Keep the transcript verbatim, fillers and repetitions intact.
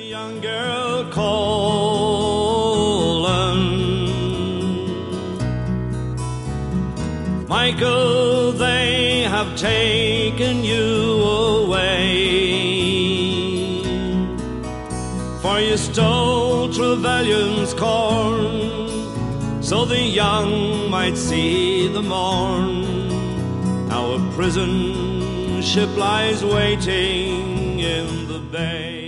young girl calling, Michael, they have taken you away, for you stole Trevelyan's corn, so the young might see the morn. Now a prison ship lies waiting in the bay.